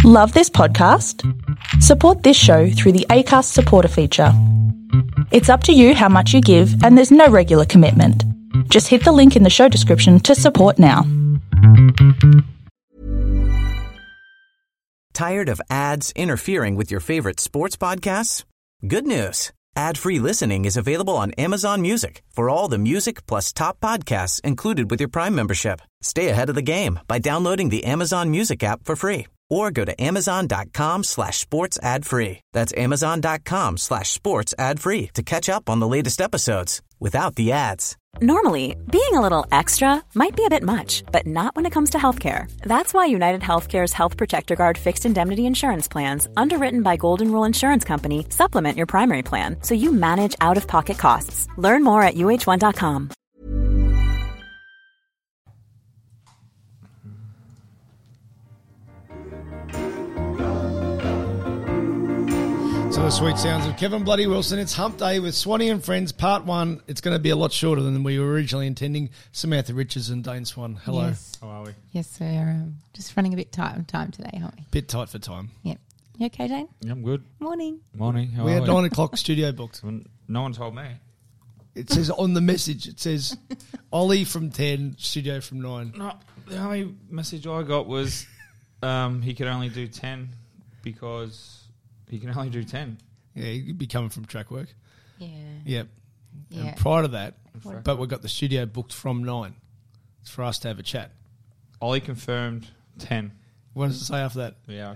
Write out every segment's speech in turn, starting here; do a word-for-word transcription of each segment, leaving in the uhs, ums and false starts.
Love this podcast? Support this show through the Acast supporter feature. It's up to you how much you give, and there's no regular commitment. Just hit the link in the show description to support now. Tired of ads interfering with your favorite sports podcasts? Good news. Ad-free listening is available on Amazon Music for all the music plus top podcasts included with your Prime membership. Stay ahead of the game by downloading the Amazon Music app for free or go to amazon.com slash sports ad free. That's amazon.com slash sports ad free to catch up on the latest episodes without the ads. Normally, being a little extra might be a bit much, but not when it comes to healthcare. That's why United Healthcare's Health Protector Guard fixed indemnity insurance plans, underwritten by Golden Rule Insurance Company, supplement your primary plan so you manage out-of-pocket costs. Learn more at U H one dot com. So the sweet sounds of Kevin Bloody Wilson. It's Hump Day with Swanee and Friends, part one. It's going to be a lot shorter than we were originally intending. Samantha Richards and Dane Swan, hello. Yes. How are we? Yes, we're um, just running a bit tight on time today, aren't we? Bit tight for time. Yep. You okay, Dane? Yeah, I'm good. Morning. Morning. How we are had we? nine o'clock studio booked. No one told me. It says on the message, it says Ollie from ten, studio from nine. No, the only message I got was um, he could only do ten because he can only do ten. Yeah, you'd be coming from track work. Yeah. Yep. Yeah. And prior to that, What? but we got the studio booked from nine. It's for us to have a chat. Ollie confirmed ten. What does it say after that? Yeah.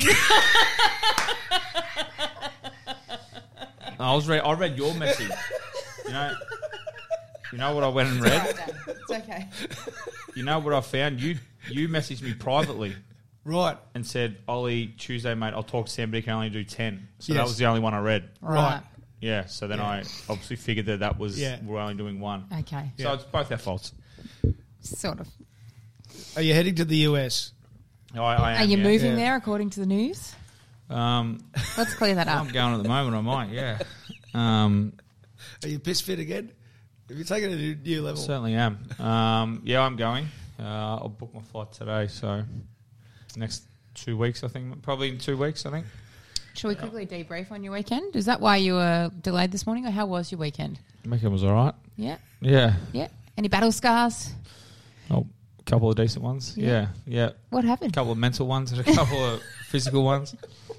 I was read. I read your message. You know. You know what I went and read. It's okay. You know what I found. You you messaged me privately. Right. And said, Ollie, Tuesday, mate, I'll talk to Sam, but he can only do ten. So Yes. that was the only one I read. Right. Yeah, so then Yeah. I obviously figured that that was, Yeah. we're only doing one. Okay. So Yeah. it's both our faults. Sort of. Are you heading to the U S? I, I am, Are you yeah. moving Yeah. there according to the news? Um, Let's clear that up. I'm going at the moment, I might, yeah. Um, Are you piss fit again? Have you taken it to a new level? certainly am. Um, yeah, I'm going. Uh, I'll book my flight today, so next two weeks, I think. Probably in two weeks, I think. Shall we quickly debrief on your weekend? Is that why you were delayed this morning, or how was your weekend? Weekend was all right. Yeah. Yeah. Yeah. Any battle scars? Oh, a couple of decent ones. Yeah. Yeah, yeah. What A happened? couple of mental ones and a couple of physical ones.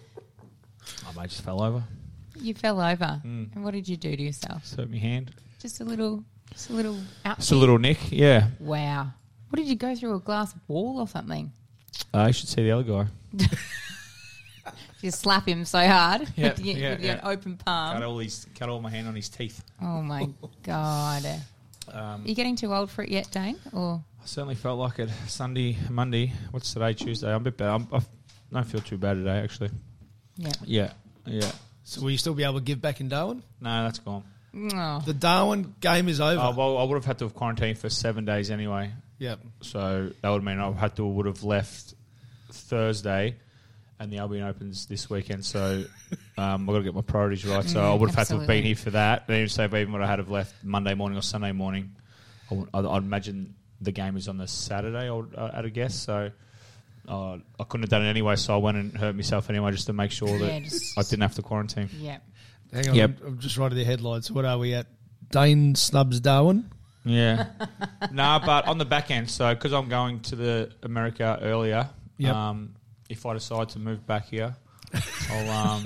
I mate just fell over. You fell over. Mm. And what did you do to yourself? Just hurt my hand. Just a little, just a little out. Just a little nick, yeah. Wow. What did you go through, a glass wall or something? Uh, you should see the other guy. You slap him so hard Yeah, with, your, yeah, with your yeah. open Cut palm. all his, cut all my hand on his teeth. Oh my God. Um, Are you getting too old for it yet, Dane? Or I certainly felt like it. Sunday, Monday. What's today? Tuesday. I'm a bit bad. I'm, I don't feel too bad today, actually. yeah. Yeah, yeah. So will you still be able to give back in Darwin? No, that's gone. Oh. The Darwin game is over. Uh, well, I would have had to have quarantined for seven days anyway. Yep. So that would mean I had to would have left Thursday, and the Albion opens this weekend. So um, I've got to get my priorities right. So Mm, I would have had to have absolutely. been here for that. And even so, even would I had have left Monday morning or Sunday morning, I would, I'd, I'd imagine the game is on the Saturday. I would, uh, at a guess. So uh, I couldn't have done it anyway. So I went and hurt myself anyway, just to make sure that Yeah, just- I didn't have to quarantine. Yeah. Hang on, Yep. I'm, I'm just writing the headlines. What are we at? Dane snubs Darwin. Yeah. nah, but on the back end, so because I'm going to the America earlier, Yep. um, if I decide to move back here, I'll, um,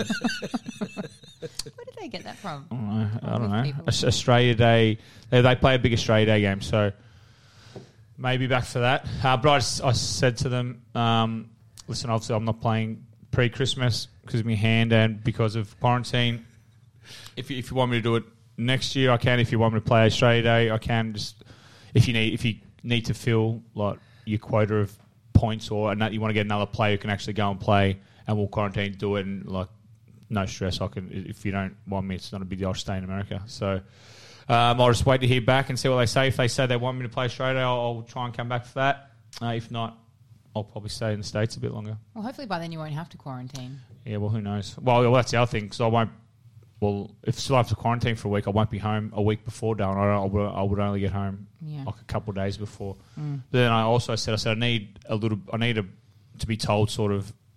Where did they get that from? I don't know. I don't With know. people. Aus- Australia Day, they, they play a big Australia Day game, so maybe back for that. Uh, but I, s- I said to them, um, listen, obviously I'm not playing pre-Christmas because of my hand and because of quarantine. If you, if you want me to do it next year, I can. If you want me to play Australia Day, I can. Just if you need if you need to fill like your quota of points or and that you want to get another player who can actually go and play, and we'll quarantine, do it, and like no stress. I can. If you don't want me, it's not a big deal. I'll stay in America. So um, I'll just wait to hear back and see what they say. If they say they want me to play Australia, I'll, I'll try and come back for that. Uh, if not, I'll probably stay in the States a bit longer. Well, hopefully by then you won't have to quarantine. Yeah, well, who knows? Well, well that's the other thing, because I won't... Well, if still have to quarantine for a week, I won't be home a week before Darwin. I, I, would, I would only get home Yeah. like a couple of days before. Mm. But then I also said, I said, I need a little... I need a, to be told sort of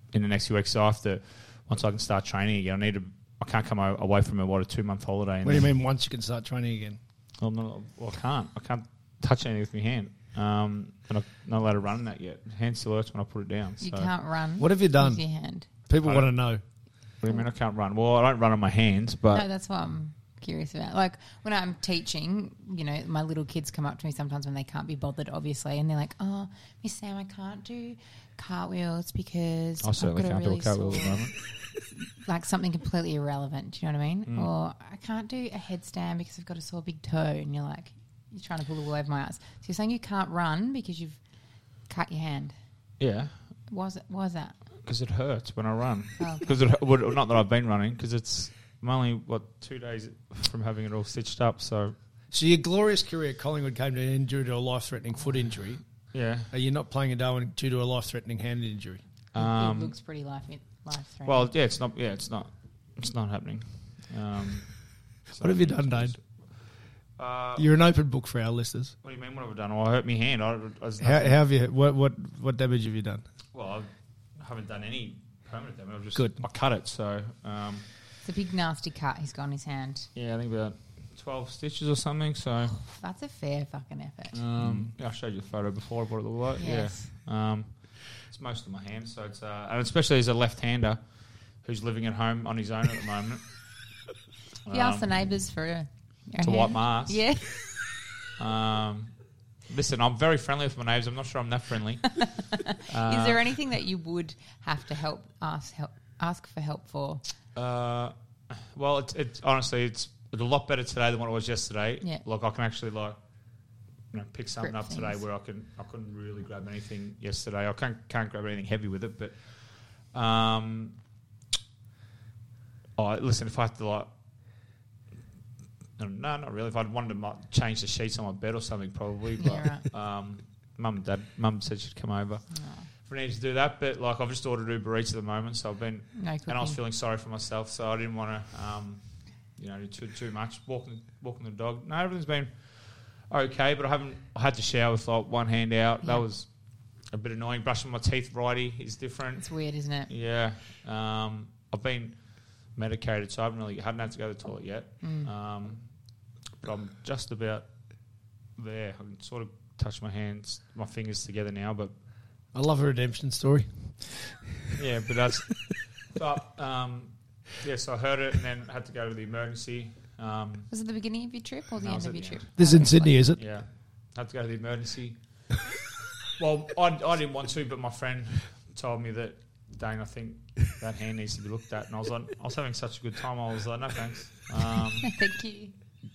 in the next few weeks. So after, once I can start training again, I need to. I can't come o- away from a what a two month holiday. And What do you then- mean once you can start training again? Well, no, well, I can't. I can't touch anything with my hand. Um, and I'm not allowed to run in that yet. Hand still hurts when I put it down. You so. can't run. What have you done? With your hand. People I want to don't- know. What do you mean I can't run? Well, I don't run on my hands, but No, that's what I'm curious about. Like when I'm teaching, you know, my little kids come up to me sometimes when they can't be bothered, obviously, and they're like, "Oh, Miss Sam, I can't do cartwheels because I certainly I've got can't a really do a cartwheel at sore-" the moment. Like something completely irrelevant. Do you know what I mean? Mm. Or I can't do a headstand because I've got a sore big toe, and you're like, you're trying to pull the wool over my eyes. So you're saying you can't run because you've cut your hand. Yeah, Why is it? Why is that? because it hurts when I run. Oh, okay. Because it well, not that I've been running, because it's I'm only what two days from having it all stitched up. So So your glorious career at Collingwood came to an end due to a life-threatening foot injury. yeah. Are you not playing a Darwin due to a life-threatening hand injury? Um, it looks pretty life life threatening. well, yeah, it's not. Yeah, it's not. It's not happening. Um, What have you done, Dane? Uh, You're an open book for our listeners. what do you mean? What have I done? Well, I hurt my hand. I, I was How, how nothing- have you? What what what damage have you done? well, I haven't done any permanent damage. I've just Good. I cut it. So um, it's a big nasty cut he's got on his hand. yeah, I think about twelve stitches or something. So That's a fair fucking effort. um, yeah, I showed you the photo before. What it looked like. Yes. Yeah. Um, it's most of my hand. So it's uh, and especially as a left-hander who's living at home on his own at the moment. Have you asked the Um, neighbours for a, a to hand? wipe my ass. Yeah. Um, listen, I'm very friendly with my neighbours. I'm not sure I'm that friendly. Is there anything that you would have to help ask help ask for help for? Uh, well, it's it, honestly, it's, it's a lot better today than what it was yesterday. Yeah. Like I can actually like, you know, pick something Grip up today things. where I can I couldn't really grab anything yesterday. I can't can't grab anything heavy with it, but um, oh, listen, if I had to like. No, no, not really. If I'd wanted to like, change the sheets on my bed or something, probably. But Yeah, right. um, mum and dad, mum said she'd come over if I needed to do that. But like, I've just ordered Uber Eats at the moment, so I've been No and I was cooking. feeling sorry for myself, so I didn't want to, um, you know, do too, too much. Walking, walking the dog. No, everything's been okay, but I haven't. I had to shower with like one hand out. Yeah. That was a bit annoying. Brushing my teeth righty is different. It's weird, isn't it? Yeah, um, I've been medicated, so I haven't really haven't had to go to the toilet yet. Mm. Um, but I'm just about there. I can sort of touch my hands, my fingers together now, but I love a redemption story. yeah, but that's. But um, yeah, so I heard it and then had to go to the emergency. Um, Was it the beginning of your trip or the No, it end was of at your the trip? end. This is in Sydney, is it? yeah, had to go to the emergency. Well, I, I didn't want to, but my friend told me that, Dane, I think that hand needs to be looked at. And I was like, I was having such a good time. I was like, no thanks. Um, Thank you.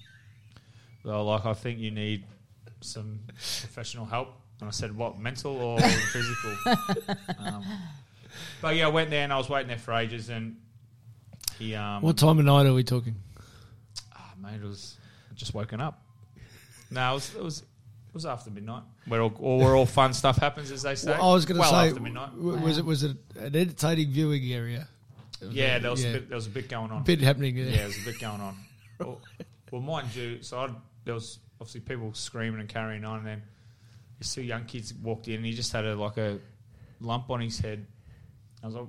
they were like, I think you need some professional help. And I said, what, mental or physical? Um, but yeah, I went there and I was waiting there for ages. And he, um, What time of night are we talking? ah, mate, it was just woken up. No, it was, it was, it was after midnight. Where all, all where all fun stuff happens, as they say. Well, I was going to well say, after midnight. w- was it was it an entertaining viewing area? Yeah, there was yeah. a bit. There was a bit going on. Bit happening there. Yeah, there was a bit going on. Well, well mind you, so I'd, there was obviously people screaming and carrying on, and then these two young kids walked in, and he just had a like a lump on his head. I was like,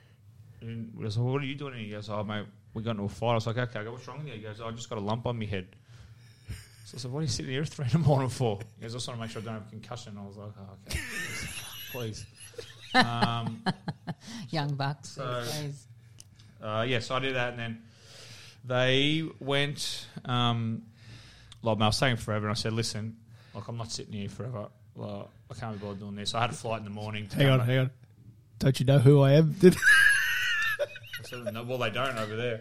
and I was like, "What are you doing?" And he goes, "Oh, mate, we got into a fight." I was like, "Okay, I go, what's wrong with you?" He goes, "I just got a lump on my head." So I said, "What are you sitting here at three in the morning for?" He goes, "I just want to make sure I don't have a concussion." I was like, "Oh, okay, please." Um, Young bucks. So- these days. Uh, yeah, so I did that, and then they went. Um, like I was saying forever, and I said, "Listen, like I'm not sitting here forever. Like, I can't be bothered doing this." I had a flight in the morning. To Hang come on, back. hang on. Don't you know who I am? Did I said, "No, well, they don't over there."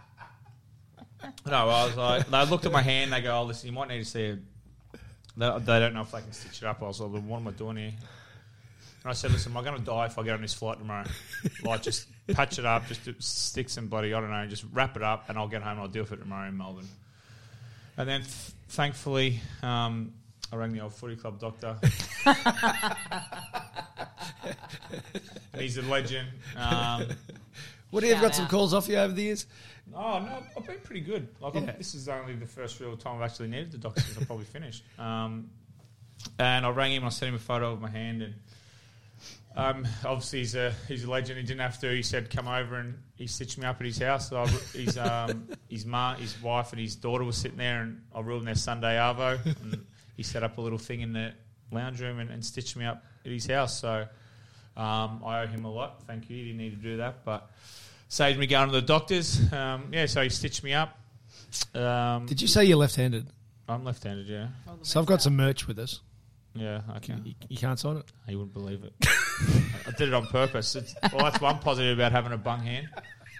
No, I was like, they looked at my hand. They go, "Oh, listen, you might need to see a." They, they don't know if they can stitch it up. I was like, "What am I doing here?" And I said, "Listen, am I going to die if I get on this flight tomorrow? Like, just patch it up, just do- stick some bloody, I don't know, just wrap it up, and I'll get home and I'll deal with it tomorrow in Melbourne." And then, th- thankfully, um, I rang the old footy club doctor. And he's a legend. Um, What have you Shout got some out. calls off you over the years? oh, no, I've been pretty good. Like, Yeah. I'm, this is only the first real time I've actually needed the doctor since I probably finished. Um, and I rang him and I sent him a photo of my hand, and Um, obviously, he's a he's a legend. He didn't have to. He said, "Come over," and he stitched me up at his house. So I, his um, his ma, his wife, and his daughter were sitting there, and I ruined their Sunday arvo. And he set up a little thing in the lounge room and, and stitched me up at his house. So um, I owe him a lot. Thank you. He didn't need to do that, but saved me going to the doctors. Um, yeah, so he stitched me up. Um, Did you say you're left-handed? I'm left-handed. Yeah, So I've got some merch with us. yeah. Okay. You, you can't sign it. You wouldn't believe it. I did it on purpose. It's, well, that's one positive about having a bung hand.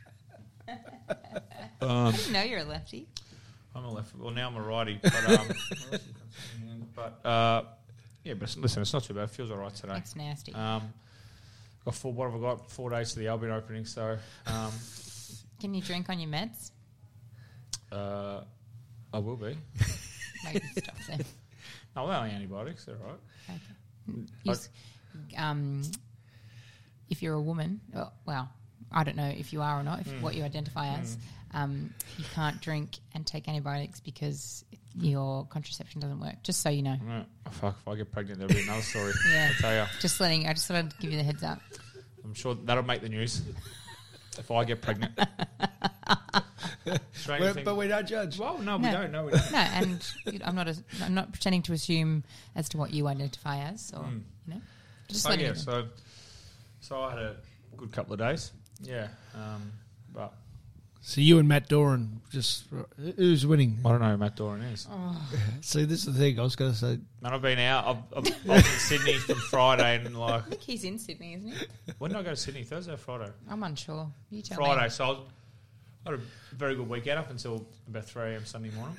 Um, I didn't know you're a lefty. I'm a left. Well, now I'm a righty. But, um, but uh, yeah, but listen, it's not too bad. It feels all right today. That's nasty. Um, got four. What have I got? Four days to the Albion opening. So, um, Can you drink on your meds? uh, I will be. Maybe stop there. No, they're only antibiotics. They're all right. Okay. You s- um, if you're a woman, oh, well, I don't know if you are or not, if Mm. what you identify as, um, you can't drink and take antibiotics because your contraception doesn't work. Just so you know. Right. Oh, fuck, if I get pregnant, there'll be another story. Yeah. I tell you. Just letting. I just wanted to give you the heads up. I'm sure that'll make the news if I get pregnant. Strange We're- thing- but we don't judge. Well, no, we No. don't. No, we don't. No, and you- I'm not. A, I'm not pretending to assume as to what you identify as, or Mm. you know, just So letting yeah, you know. so so I had a good couple of days. Yeah, um, but So you and Matt Doran, just who's winning? I don't know who Matt Doran is. See, this is the thing I was going to say. Man, I've been out. I've, I've, I was in Sydney from Friday, and like, I think he's in Sydney, isn't he? when did I go to Sydney? Thursday or Friday? I'm unsure. You tell Friday. me. So I, was, I had a very good weekend up until about three a.m. Sunday morning.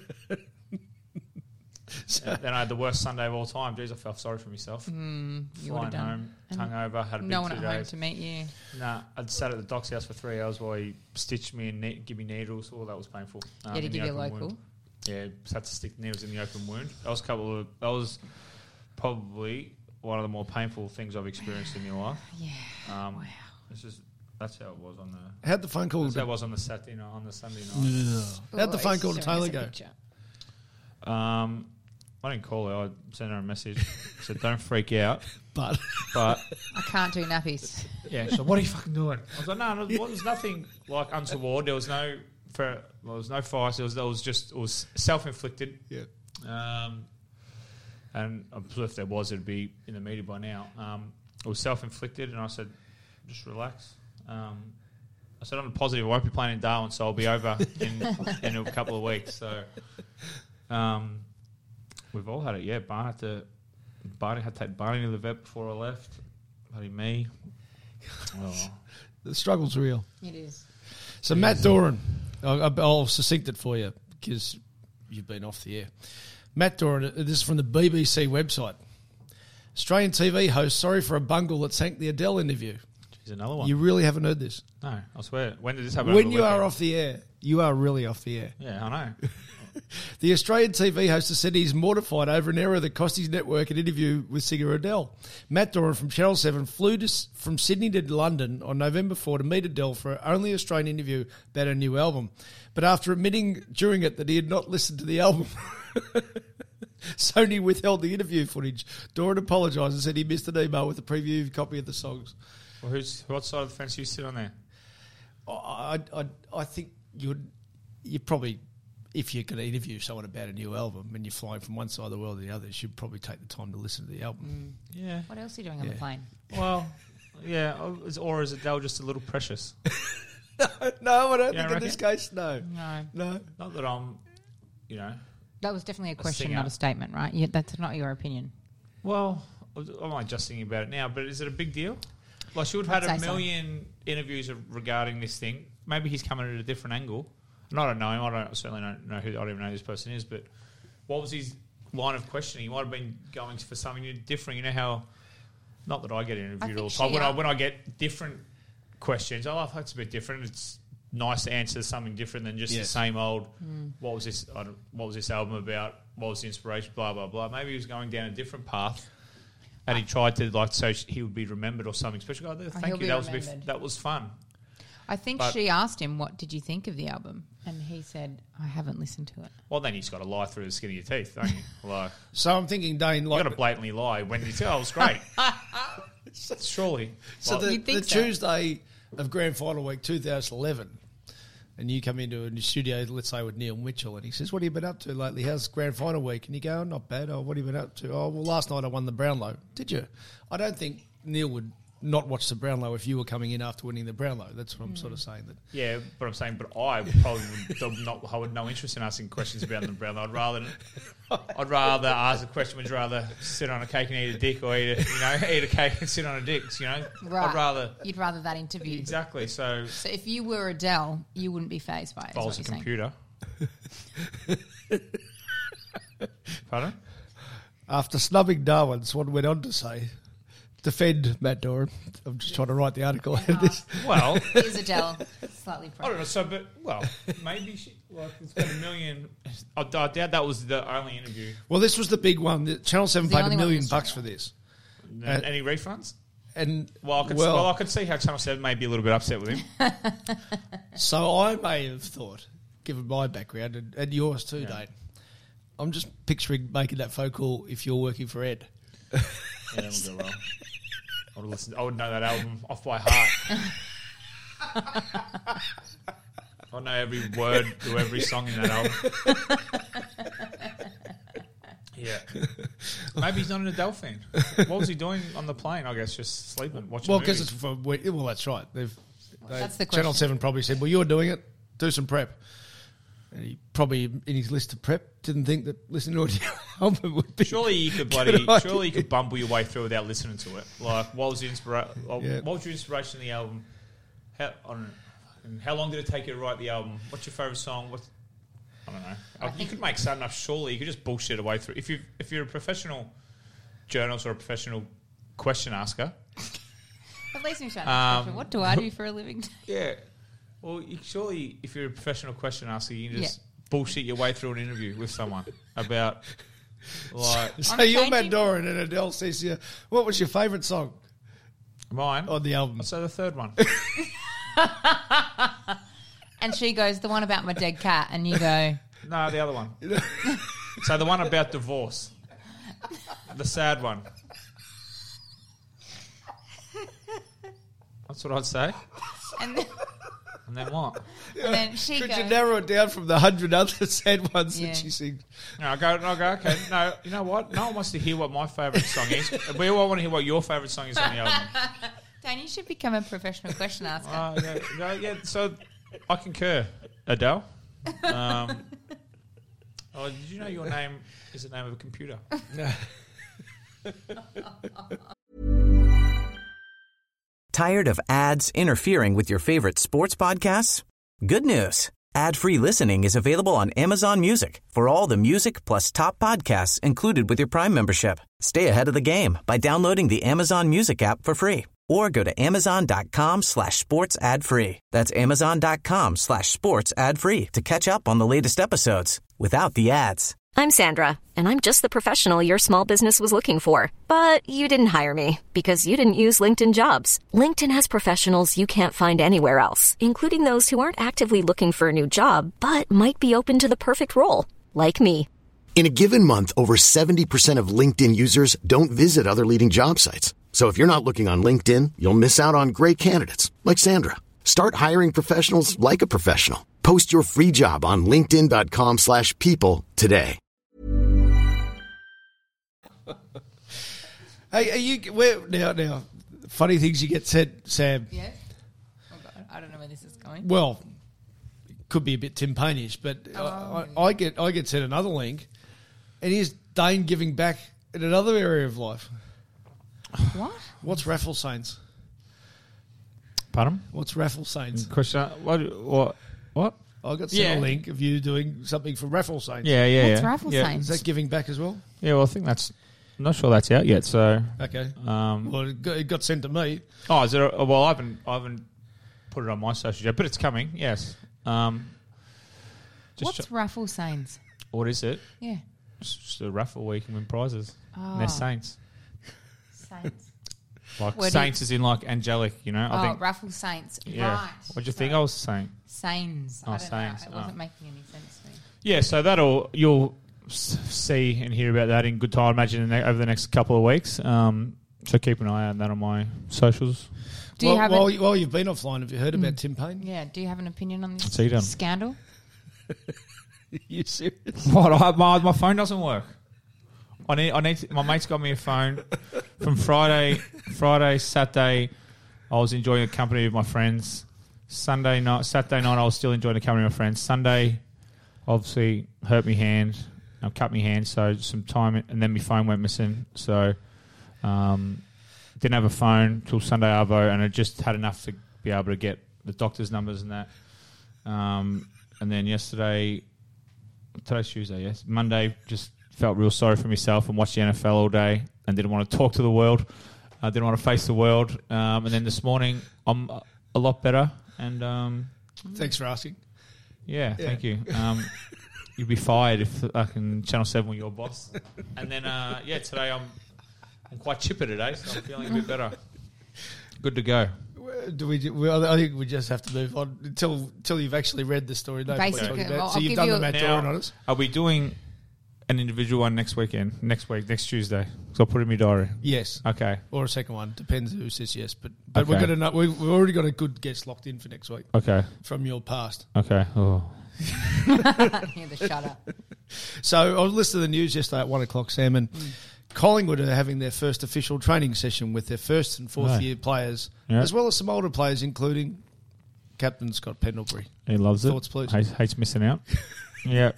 So, And then I had the worst Sunday of all time. Jeez, I felt sorry for myself. Mm, you would Flying have done. home, And hungover, had a big No one two at home days. to meet you. Nah, I'd sat at the doc's house for three hours while he stitched me and ne- give me needles. Oh, that was painful. Um, Yeah, to in the give you a open local. wound. Yeah, just had to stick needles in the open wound. That was a couple of. That was probably one of the more painful things I've experienced in my life. Yeah. Um, Wow. This is that's how it was on the. how'd the phone call? That's how it To, was on the Saturday night, on the Sunday night. how'd the Oh, phone he's call to showing us Taylor a go? picture. Um, I didn't call her. I sent her a message. I said, "Don't freak out." But But I can't do nappies. yeah, she's like, "What are you fucking doing?" I was like, "No, no, there was nothing like untoward. There was no, for, there was no fire. It was, it was just, it was self-inflicted." yeah, Um, and I'm sure if there was, it'd be in the media by now. Um, it was self-inflicted, and I said, "Just relax." Um, I said, "On a positive, I won't be playing in Darwin, so I'll be over in in a couple of weeks." So, um, we've all had it. Yeah, Barney had to, Barney had to take Barney to the vet before I left. Bloody me. Oh. the struggle's real. It is. So Matt Doran, I'll, I'll succinct it for you because you've been off the air. Matt Doran, this is from the B B C website. Australian T V host sorry for a bungle that sank the Adele interview. Here's another one. You really haven't heard this. no, I swear. When did this happen? When over the you are weekend? off the air, you are really off the air. Yeah, I know. The Australian T V host has said he's mortified over an error that cost his network an interview with singer Adele. Matt Doran from Channel seven flew to, from Sydney to London on November fourth to meet Adele for her only Australian interview about her new album. But after admitting during it that he had not listened to the album, Sony withheld the interview footage. Doran apologised and said he missed an email with a preview copy of the songs. Well, who's what side of the fence do you sit on there? I, I, I think you'd you probably, if you're going to interview someone about a new album and you're flying from one side of the world to the other, you should probably take the time to listen to the album. Yeah. What else are you doing on Yeah. the plane? Well, yeah. Or is Adele just a little precious? No, I don't Yeah, think in this case, no. No. No. Not that I'm, you know. That was definitely a question, singer. not a statement, right? You, that's not your opinion. Well, I'm not just thinking about it now, but is it a big deal? Like, she would have I'd had a say so. million interviews regarding this thing. Maybe he's coming at a different angle. And I don't know him. I don't I certainly don't know who. I don't even know who this person is. But what was his line of questioning? He might have been going for something different. You know how? Not that I get interviewed think all the time. she When I are- when I get different questions, oh, that's a bit different. It's nice to answer something different than just Yes. the same old. What was this? I don't, what was this album about? What was the inspiration? Blah blah blah. Maybe he was going down a different path. And he tried to, like, so he would be remembered or something special. Oh, thank he'll you. be That was, a bit, remembered. that was fun. I think But- she asked him, what did you think of the album? And he said, I haven't listened to it. Well, then he's got to lie through the skin of your teeth, don't you? Like, So I'm thinking, Dane, you like, got to blatantly lie when you say, "Oh, it was great." Surely. So Like, the, You'd think the so. Tuesday of Grand Final Week two thousand eleven, and you come into a new studio, let's say with Neil Mitchell, and he says, "What have you been up to lately? How's Grand Final Week?" And you go, oh, "Not bad. Oh, what have you been up to?" "Oh, well, last night I won the Brownlow." "Did you?" I don't think Neil would not watch the Brownlow if you were coming in after winning the Brownlow. That's what I'm sort of saying. That yeah, but I'm saying, but I would probably would not. I would no interest in asking questions about the Brownlow. I'd rather, I'd rather ask a question. Would you rather sit on a cake and eat a dick, or eat a, you know, eat a cake and sit on a dick? You know, Right. I'd rather You'd rather that interview. exactly. So So if you were Adele, you wouldn't be phased by it. is bowls what a you're computer. Pardon? after snubbing Darwin, Swan went on to say, defend Matt Doran. I'm just trying to write the article out of this. Well, saying. Is Adele slightly I don't know. So, but well, maybe she like it's got a million. I, I doubt that was the only interview. Well, this was the big one. The Channel seven The paid a only one million in bucks for Australia. this. And any refunds? And Well, I could, well, well, I could see how Channel Seven may be a little bit upset with him. so I may have thought, given my background and, and yours too, Dane, I'm just picturing making that phone call if you're working for Ed. Yeah, that would go well. I would listen. I would know that album off by heart. I know every word to every song in that album. Yeah. Maybe he's not an Adele fan. What was he doing on the plane? I guess just sleeping, watching Well, movies. because it's for well, that's right. They've they, That's the Channel question. Seven probably said, "Well, you're doing it. Do some prep." And he probably, in his list of prep, didn't think that listening to an album would be. Surely you could Good bloody. idea. Surely you could bumble your way through without listening to it. Like, what was the inspira- like, Yeah. What was your inspiration in the album? How, I don't know. And how long did it take you to write the album? What's your favourite song? What? I don't know. I you think- could make something up. Surely you could just bullshit a way through. If you if you're a professional journalist or a professional question asker, At least in Um, What do I do for a living? yeah. Well, you, surely if you're a professional question asker, you can just Yeah. bullshit your way through an interview with someone about like So I'm you're Matt changing- Doran and Adele says to you, "What was your favourite song mine. on the album?" I'd say the third one. And she goes, the one about my dead cat. And you go, No, the other one. So the one about divorce. The sad one. That's what I'd say. and then, And then what? and then she Could goes, you narrow it down from the hundred other sad ones Yeah. that she sings? No, I go, I go, okay, no, you know what? No one wants to hear what my favourite song is. We all want to hear what your favourite song is on the album. Dan, you should become a professional question asker. Uh, yeah, no, yeah, so I concur. Adele. Um, oh, did you know your name is the name of a computer? Tired of ads interfering with your favorite sports podcasts? Good news. Ad-free listening is available on Amazon Music for all the music plus top podcasts included with your Prime membership. Stay ahead of the game by downloading the Amazon Music app for free or go to amazon.com slash sports ad free. That's amazon.com slash sports ad free to catch up on the latest episodes without the ads. I'm Sandra, and I'm just the professional your small business was looking for. But you didn't hire me because you didn't use LinkedIn Jobs. LinkedIn has professionals you can't find anywhere else, including those who aren't actively looking for a new job, but might be open to the perfect role, like me. In a given month, over seventy percent of LinkedIn users don't visit other leading job sites. So if you're not looking on LinkedIn, you'll miss out on great candidates like Sandra. Start hiring professionals like a professional. Post your free job on linkedin.com slash people today. Hey, are you where now? Now, funny things you get said, Sam. Yeah? Oh, God. I don't know where this is going. Well, it could be a bit Tim Payne-ish, but I, I, I get I get sent another link, and here's Dane giving back in another area of life. What? What's Raffle Saints? Pardon? What's Raffle Saints? Question. What? What? What? I got sent Yeah. a link of you doing something for Raffle Saints. Yeah, yeah, What's yeah. Raffle yeah. Saints? Is that giving back as well? Yeah, well, I think that's. I'm not sure that's out yet. So, Okay. um, Well, it got, it got sent to me. oh, is there? A, well, I haven't, I haven't put it on my social yet, but it's coming. Yes. Um, just What's ch- Raffle Saints? what is it? Yeah. It's just a raffle where you can win prizes. Oh. And they're saints. Saints. Like Where do saints is in like angelic, you know. I oh, think. Raffle Saints. Yeah. Right. What do you think Sorry. I was saying? Saints. Oh, I don't Saints. know. It wasn't Oh. making any sense to me. Yeah, so that'll you'll s- see and hear about that in good time. I imagine in the, over the next couple of weeks. Um, So keep an eye out on that on my socials. Do you Well, have while, a, you, while you've been offline, have you heard about Tim Payne? yeah? Do you have an opinion on What's he done? this scandal? You serious? What? I, my my phone doesn't work. I need. I need. To, my mate's got me a phone from Friday, Friday, Saturday. I was enjoying the company of my friends. Sunday night, Saturday night, I was still enjoying the company of my friends. Sunday, obviously, hurt me hand. I cut me hand, so some time, and then my phone went missing. So, um, didn't have a phone till Sunday arvo, and I just had enough to be able to get the doctor's numbers and that. Um, and then yesterday. Today's Tuesday, yes. Monday, just felt real sorry for myself and watched the N F L all day and didn't want to talk to the world. I didn't want to face the world. Um, and then this morning, I'm a lot better. And um, Thanks for asking. yeah, Yeah. thank you. Um, you'd be fired if I can Channel seven were your boss. And then, uh, yeah, today I'm I'm quite chipper today, so I'm feeling a bit better. Good to go. Do we? we I think we just have to move on until until you've actually read the story. No point Basically, talking about it. well, So I'll you've give done you the a- Matt Now, Doran on us. are we doing an individual one next weekend? Next week, next Tuesday? So I'll put it in my diary. Yes, Okay. or a second one. Depends who says yes. But but Okay. we're gonna know, we've, we've already got a good guest locked in for next week Okay. from your past. Okay. Oh. Hear the shudder. So I was listening to the news yesterday at one o'clock, Sam, and Collingwood are having their first official training session with their first and fourth Right. year players, Yeah. as well as some older players, including Captain Scott Pendlebury. He loves Thoughts, it. please? Hates, hates missing out. Yeah.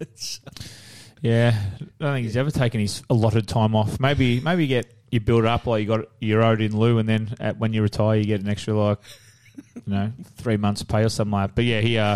Yeah. I don't think he's ever taken his allotted time off. Maybe maybe you get you build it up like you got you're owed in lieu, and then at, when you retire, you get an extra like you know three months pay or something like that. But yeah, he uh,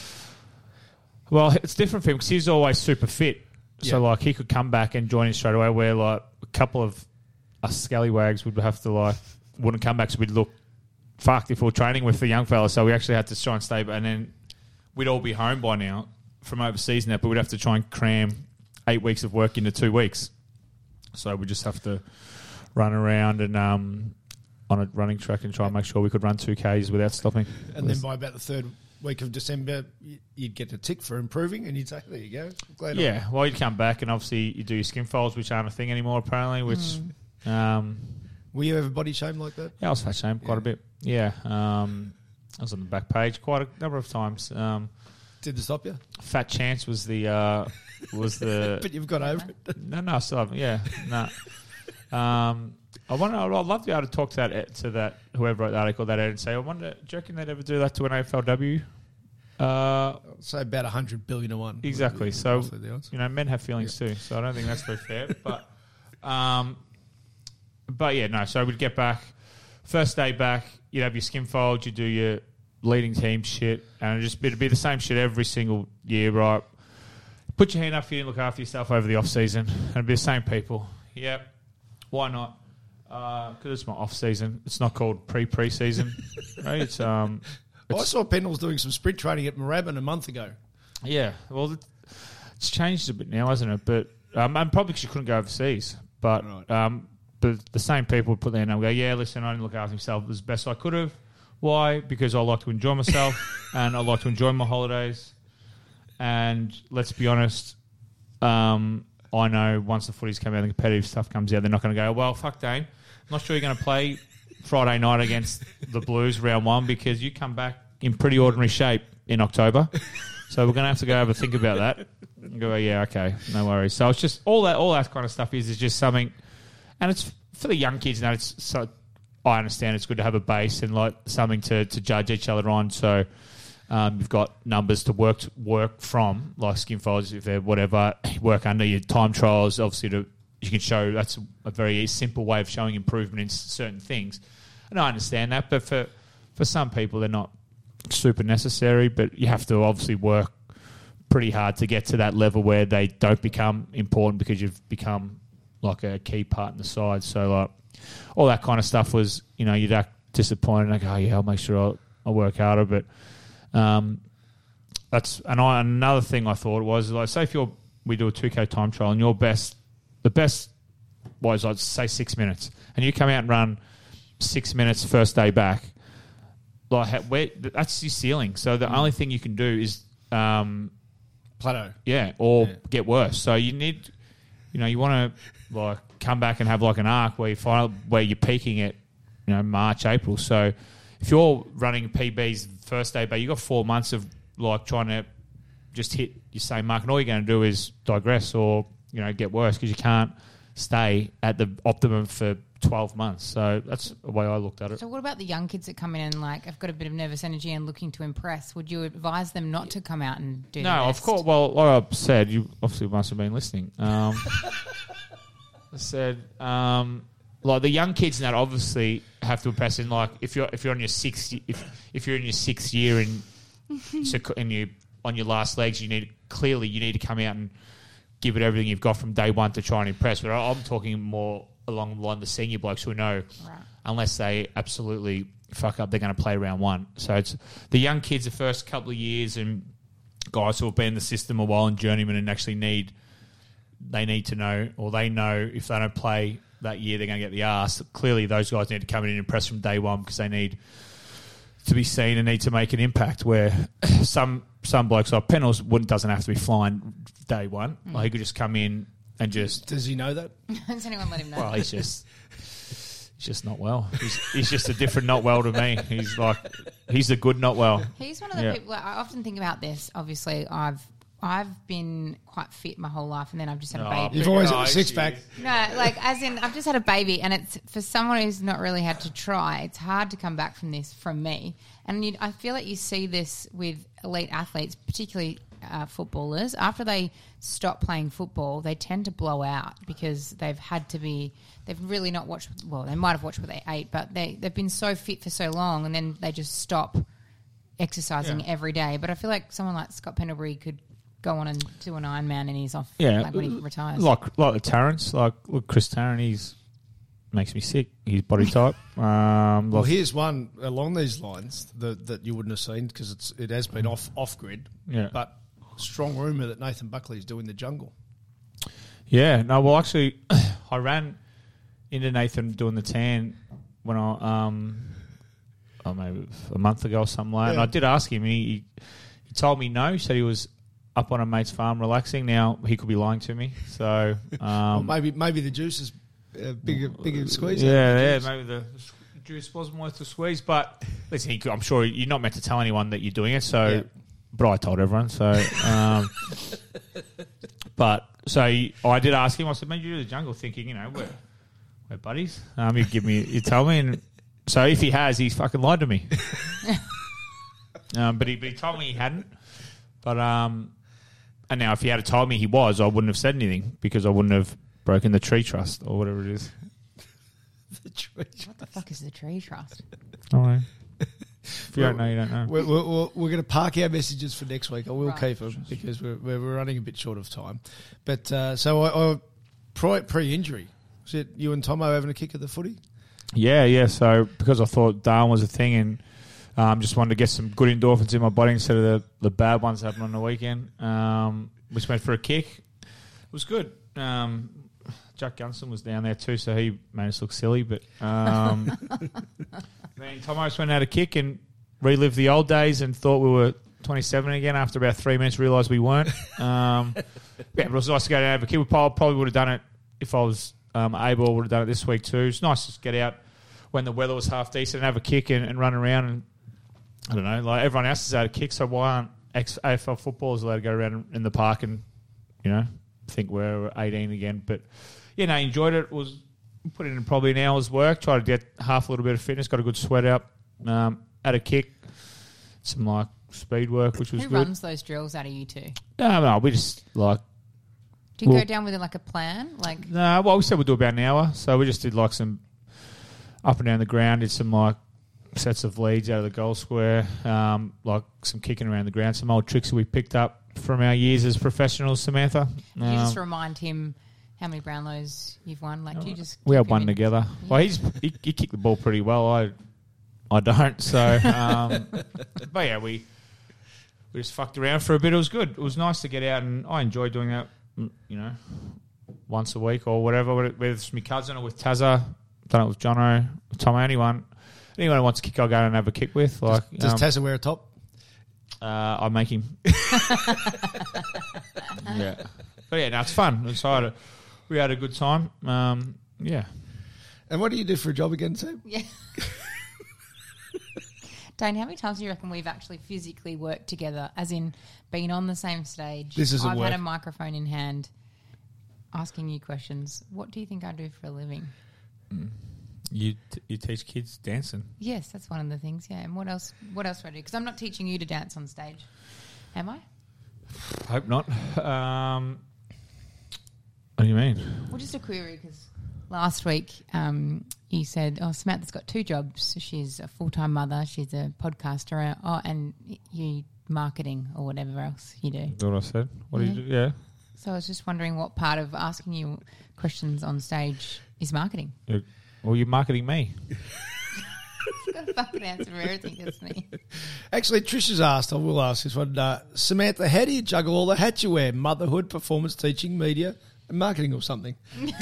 well, it's different for him because he's always super fit. So Yeah. like he could come back and join us straight away. Where like a couple of us scallywags would have to like wouldn't come back, so we'd look fucked if we were training with the young fella. So we actually had to try and stay, and then we'd all be home by now from overseas now, but we'd have to try and cram eight weeks of work into two weeks. So we just have to run around and um, on a running track and try and make sure we could run two Ks without stopping. And then by about the third week of December, y- you'd get a tick for improving, and you'd say, "There you go." Glad I- Yeah, well, you'd come back and obviously you do your skin folds, which aren't a thing anymore apparently, which... Um, Were you ever body shamed like that? yeah, I was fat shamed quite a bit. Yeah, um, I was on the back page quite a number of times. Um, Did it stop you? Fat Chance was the... Uh, was the But you've got over it. No, no, I still haven't. Yeah, no. Um, I wonder. I'd love to be able to talk to that to that whoever wrote the article that and say, I wonder, do you reckon they'd ever do that to an A F L W? Uh, So about a hundred billion to one. exactly. So Roughly the odds. you know, men have feelings too. So I don't think that's very fair. But, um, but yeah, no. So we'd get back first day back. You'd have your skin fold. You do your leading team shit, and it'd just be, it'd be the same shit every single year, right? Put your hand up if you didn't look after yourself over the off season, and it'd be the same people. Yep. Why not? Because uh, it's my off season. It's not called pre pre season, right? It's um. Well, I It's, saw Pendles doing some sprint training at Moorabbin a month ago. yeah. Well, it- it's changed a bit now, hasn't it? But um, and probably because you couldn't go overseas. But Right. um, but the same people would put their hand up and go, yeah, listen, I didn't look after myself as best I could have. Why? Because I like to enjoy myself and I like to enjoy my holidays. And let's be honest, um, I know once the footies come out and the competitive stuff comes out, they're not going to go, well, fuck Dane. I'm not sure you're going to play Friday night against the Blues round one because you come back in pretty ordinary shape in October. So we're going to have to go have a think about that. And go, yeah, okay, no worries. So it's just all that, all that kind of stuff is is just something, and it's for the young kids. Now it's so I understand it's good to have a base and like something to, to judge each other on. So um, you've got numbers to work to work from, like skin folds, if they're whatever, work under your time trials. Obviously, to you can show that's a very simple way of showing improvement in certain things. And I understand that, but for for some people, they're not super necessary. But you have to obviously work pretty hard to get to that level where they don't become important because you've become like a key part in the side. So like all that kind of stuff was, you know, you'd act disappointed like, oh yeah, I'll make sure I'll, I'll work harder. But um, that's and I, another thing I thought was like, say if you're we do a two K time trial and your best, the best was I'd say six minutes, and you come out and run six minutes first day back, like where that's your ceiling. So the mm. only thing you can do is. Um, Plateau. Yeah, or Yeah. get worse. So you need, you know, you want to like come back and have like an arc where you find where you're peaking at, you know, March, April. So if you're running P Bs first day, but you got four months of like trying to just hit your same mark, and all you're going to do is digress or, you know, get worse because you can't stay at the optimum for twelve months. So that's the way I looked at it. So what about the young kids that come in and like have got a bit of nervous energy and looking to impress? Would you advise them not to come out and do No, their of best? course. Well, like I said, you obviously must have been listening. Um, I said, um, like the young kids and that obviously have to impress. In like if you're if you're on your sixth if if you're in your sixth year and so and you on your last legs, you need clearly you need to come out and give it everything you've got from day one to try and impress. But I'm talking more along the line of the senior blokes who know, right, unless they absolutely fuck up, they're going to play round one. So it's the young kids the first couple of years and guys who have been in the system a while and journeymen and actually need they need to know, or they know if they don't play that year they're going to get the arse. Clearly those guys need to come in and impress from day one because they need to be seen and need to make an impact, where some some blokes like Pennells wouldn't doesn't have to be flying day one. Mm. Like he could just come in and just... Does he know that? Does anyone let him know? Well, he's just he's just not well. He's, he's just a different not well to me. He's like he's a good not well. He's one of the yeah. people. I often think about this. Obviously, I've I've been quite fit my whole life, and then I've just had a baby. You've always had a six pack. No, like as in I've just had a baby, and it's for someone who's not really had to try. It's hard to come back from this from me, and you, I feel like you see this with elite athletes, particularly uh, footballers. After they stop playing football, they tend to blow out because they've had to be. They've really not watched. Well, they might have watched what they ate, but they they've been so fit for so long, and then they just stop exercising Yeah. every day. But I feel like someone like Scott Pendlebury could go on and do an Ironman and he's off Yeah, like when he retires. Like like the Terrence, like look, Chris Tarrant, he's makes me sick. His body type. Um, Well, like- here's one along these lines that, that you wouldn't have seen because it's it has been off off grid. Yeah. But strong rumour that Nathan Buckley is doing the jungle. Yeah, no, well, actually, I ran into Nathan doing the tan when I, um, oh, maybe a month ago or something like that. Yeah. And I did ask him, he, he told me no. He said he was up on a mate's farm relaxing. Now, he could be lying to me. So, um, Well, maybe maybe the juice is uh, bigger bigger squeeze. yeah, yeah, maybe the juice wasn't worth the squeeze. But listen, he could, I'm sure you're not meant to tell anyone that you're doing it. So, Yeah. but I told everyone. So, um, but so I did ask him. I said, "Man, you do the jungle," thinking, you know, we're we're buddies. Um, you give me, you tell me, and so if he has, he's fucking lied to me. um, but he but he told me he hadn't. But um, and now if he had told me he was, I wouldn't have said anything because I wouldn't have broken the tree trust or whatever it is. The tree. What the fuck is the tree trust? All right. If you don't know, you don't know. We're, we're, we're, we're going to park our messages for next week. I will Right. keep them because we're, we're we're running a bit short of time. But uh, so I, I pre, pre-injury, was it you and Tomo having a kick at the footy? Yeah, yeah. So because I thought Darwin was a thing and um, just wanted to get some good endorphins in my body instead of the, the bad ones that happened on the weekend, um, we just went for a kick. It was good. Um, Jack Gunson was down there too, so he made us look silly. But um, then Tomo just went out a kick and relived the old days and thought we were twenty-seven again after about three minutes, realised we weren't. Um, yeah, but it was nice to go down and have a kick. We probably would have done it if I was um, able. I would have done it this week too. It's nice to just get out when the weather was half decent and have a kick and, and run around. And I don't know, like everyone else is out of kick, so why aren't ex- A F L footballers allowed to go around in the park and, you know, think we're eighteen again? But yeah, no, enjoyed it. It was put in probably an hour's work. Tried to get half a little bit of fitness. Got a good sweat up. Um, had a kick. Some like speed work, which was Who good. runs those drills out of you two? No, no, we just like. Do you Well- go down with like a plan? Like No, well, we said we'd do about an hour, so we just did like some up and down the ground. Did some like sets of leads out of the goal square, um, like some kicking around the ground, some old tricks that we picked up from our years as professionals. Samantha, do you just Um, remind him how many Brownlows you've won? Like do you just we keep had him one in- together. Well, he's he, he kicked the ball pretty well. I I don't. So, um, but yeah, we we just fucked around for a bit. It was good. It was nice to get out, and I enjoy doing that. You know, once a week or whatever, whether it's my cousin or with Tazza. Done it with Jono, with Tom, anyone. Anyone who wants to kick, I'll go and have a kick with. Like, Does um, Tazza wear a top? uh, I make him. Yeah, but yeah, no, it's fun. It's hard. we had a good time. Um, yeah. And what do you do for a job again, Sam? Yeah. Dane, how many times do you reckon we've actually physically worked together, as in been on the same stage? This isn't I've work. had a microphone in hand asking you questions. What do you think I do for a living? You t- you teach kids dancing. Yes, that's one of the things, yeah. And what else What else do I do? Because I'm not teaching you to dance on stage. Am I? Hope not. Um, what do you mean? Well, just a query, because last week um, you said, oh, Samantha's got two jobs. She's a full-time mother, she's a podcaster, oh, and you marketing or whatever else you do. That's what I said. What Yeah. do you do? Yeah. So I was just wondering what part of asking you questions on stage is marketing. You're, well, you're marketing me. You've got a fucking answer for everything, isn't he? Actually, Trish has asked, I will ask this one. Uh, Samantha, how do you juggle all the hats you wear? Motherhood, performance, teaching, media, and marketing or something?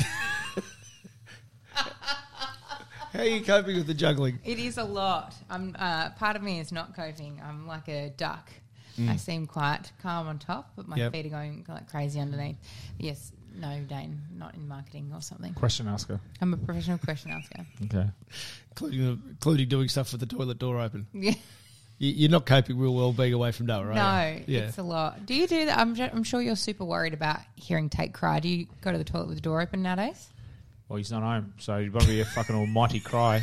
How are you coping with the juggling? It is a lot. I'm uh, part of me is not coping. I'm like a duck. Mm. I seem quite calm on top, but my Yep. feet are going like crazy underneath. Yes, no, Dane, not in marketing or something. Question asker. I'm a professional question asker. Okay. Including, including doing stuff with the toilet door open. Yeah. You- You're not coping real well being away from Dara, right? No, Yeah. it's a lot. Do you do that? I'm, ju- I'm sure you're super worried about hearing Tate cry. Do you go to the toilet with the door open nowadays? Well, he's not home, so he'd probably a fucking almighty cry.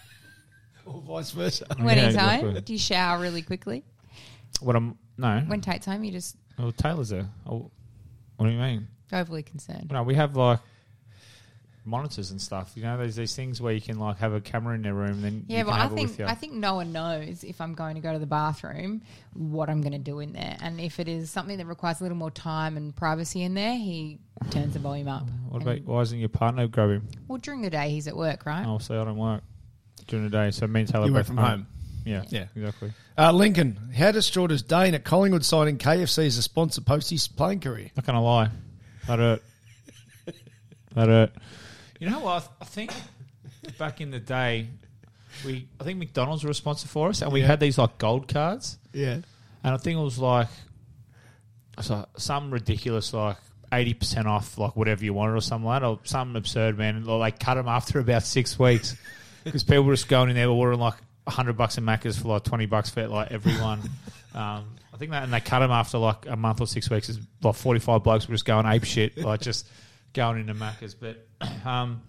Or vice versa. When Yeah, he's exactly. home, do you shower really quickly? What I'm no. When Tate's home, you just Well, Taylor's there. Oh, what do you mean? overly concerned. No, we have like monitors and stuff. You know, there's these things where you can like have a camera in their room, and then Yeah, you but can I have it think with you. I think no one knows if I'm going to go to the bathroom what I'm going to do in there, and if it is something that requires a little more time and privacy in there, he turns the volume up. What And- about why isn't your partner grab him? well, during the day he's at work, right? Oh, so I don't work during the day. So me and Taylor You work both from home. home. Yeah, Yeah. exactly. Uh, Lincoln, how distraught is Dane at Collingwood signing K F C as a sponsor post his playing career? Not gonna lie, that hurt. That hurt. You know what? I, th- I think back in the day, we I think McDonald's were a sponsor for us, and we Yeah. had these like gold cards, Yeah. and I think it was like so some ridiculous like eighty percent off, like whatever you wanted or something like that, or something absurd, man. And like cut them after about six weeks because people were just going in there ordering like a hundred bucks in Macca's for like twenty bucks for like everyone. um, I think that, and they cut them after like a month or six weeks. It's like forty-five blokes were just going ape shit, like just going into Macca's. But um,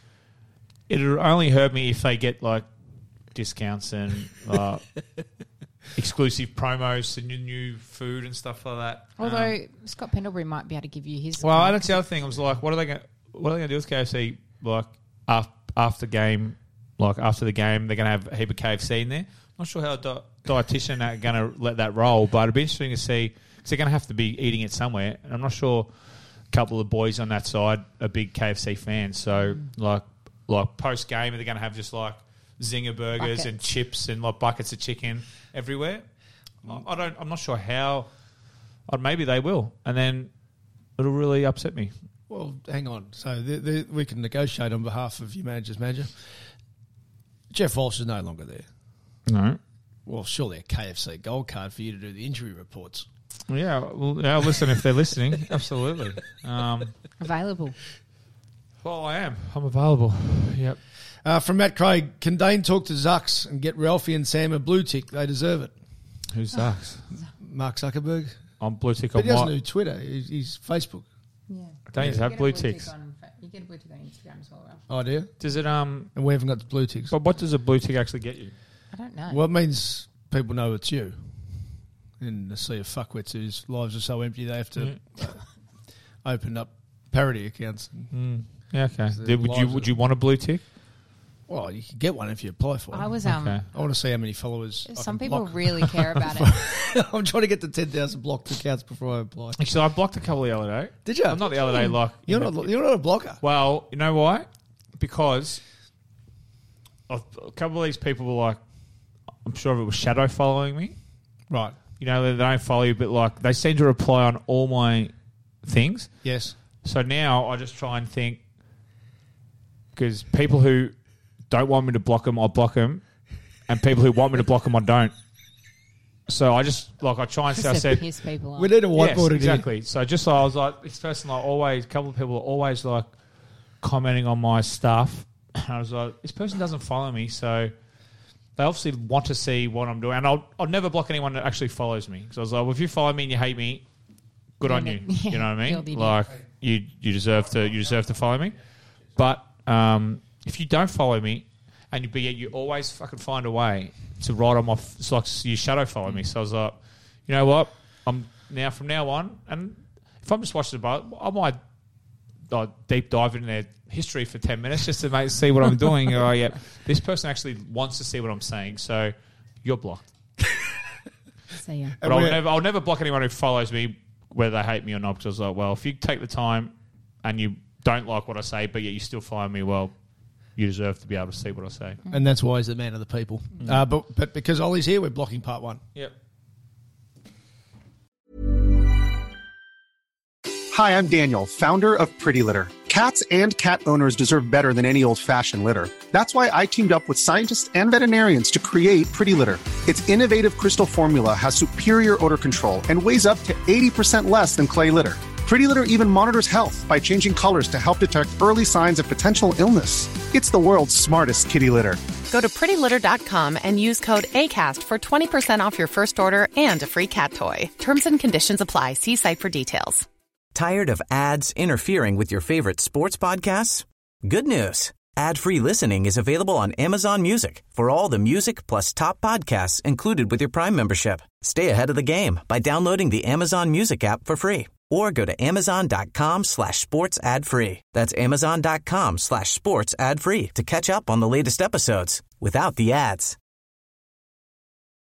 it'll only hurt me if they get like discounts and uh, exclusive promos to new, new food and stuff like that. Although Um, Scott Pendlebury might be able to give you his. well, account that's the other thing. I was like, what are they going? What are they going to do with K F C? Like after, after game, like after the game, they're going to have a heap of K F C in there. Not sure how a di- dietitian are going to let that roll, but it'd be interesting to see because they're going to have to be eating it somewhere. And I'm not sure a couple of the boys on that side are big K F C fans. So Mm. like, like post game, they're going to have just like zinger burgers and Buckets. chips and like buckets of chicken everywhere. I, I don't. I'm not sure how. Or maybe they will, and then it'll really upset me. Well, hang on. So the, the, we can negotiate on behalf of your manager's manager. Jeff Walsh is no longer there. No. Well, surely a K F C gold card for you to do the injury reports. Yeah. Well, yeah, listen, if they're listening, absolutely. Um, available. well, I am. I'm available. Yep. Uh, from Matt Craig, can Dane talk to Zucks and get Ralphie and Sam a blue tick? They deserve it. Who sucks? Mark Zuckerberg. I'm blue tick But on he doesn't what? do Twitter. He's, he's Facebook. Yeah. Don't you You have get a blue tick ticks? on Fa- You get a blue tick on Instagram as well, Ralph. Oh, do you? Does it? Um. And we haven't got the blue ticks. But what does a blue tick actually get you? I don't know. Well, it means people know it's you. In the sea of fuckwits whose lives are so empty they have to uh, open up parody accounts. Mm. Yeah. Okay. the Did, would you lives Would of- you want a blue tick? Well, you can get one if you apply for it. I was um. Okay. I want to see how many followers. I Some can people block. really care about it. I'm trying to get to ten thousand blocked accounts before I apply. Actually, I blocked a couple the other day. Did you? I'm not the other day. Like You're not. You're not a blocker. Well, you know why? Because a a couple of these people were like, I'm sure if it was shadow following me. Right. You know, they don't follow you, but like they seem to reply on all my things. Yes. So now I just try and think because people who don't want me to block them, I block them, and people who want me to block them, I don't. So I just, like, I try and say, I Just to said, piss people off. We need a whiteboard yes, again. exactly. So just like, I was like, this person, like, always, a couple of people are always, like, commenting on my stuff. And I was like, this person doesn't follow me, so they obviously want to see what I'm doing. And I'll, I'll never block anyone that actually follows me. Because I was like, well, if you follow me and you hate me, good on you. Yeah, You know what I you're mean? the idiot. Like, you you deserve to you deserve to follow me. But um, if you don't follow me, and you, but yet you always fucking find a way to write on my, f- it's like you shadow follow me. So I was like, you know what? I'm now from now on, and if I'm just watching the bar, I might uh, deep dive in their history for ten minutes just to make, see what I'm doing. Oh yeah, this person actually wants to see what I'm saying, so you're blocked. So, yeah. But I'll never, I'll never block anyone who follows me, whether they hate me or not. Because I was like, well, if you take the time and you don't like what I say, but yet you still follow me, well, you deserve to be able to see what I say. And that's why he's the man of the people. Mm. Uh, but but because Ollie's here, we're blocking part one. Yep. Hi, I'm Daniel, founder of Pretty Litter. Cats and cat owners deserve better than any old-fashioned litter. That's why I teamed up with scientists and veterinarians to create Pretty Litter. Its innovative crystal formula has superior odor control and weighs up to eighty percent less than clay litter. Pretty Litter even monitors health by changing colors to help detect early signs of potential illness. It's the world's smartest kitty litter. Go to pretty litter dot com and use code ACAST for twenty percent off your first order and a free cat toy. Terms and conditions apply. See site for details. Tired of ads interfering with your favorite sports podcasts? Good news. Ad-free listening is available on Amazon Music for all the music plus top podcasts included with your Prime membership. Stay ahead of the game by downloading the Amazon Music app for free or go to amazon.com slash sports ad free. That's amazon.com slash sports ad free to catch up on the latest episodes without the ads.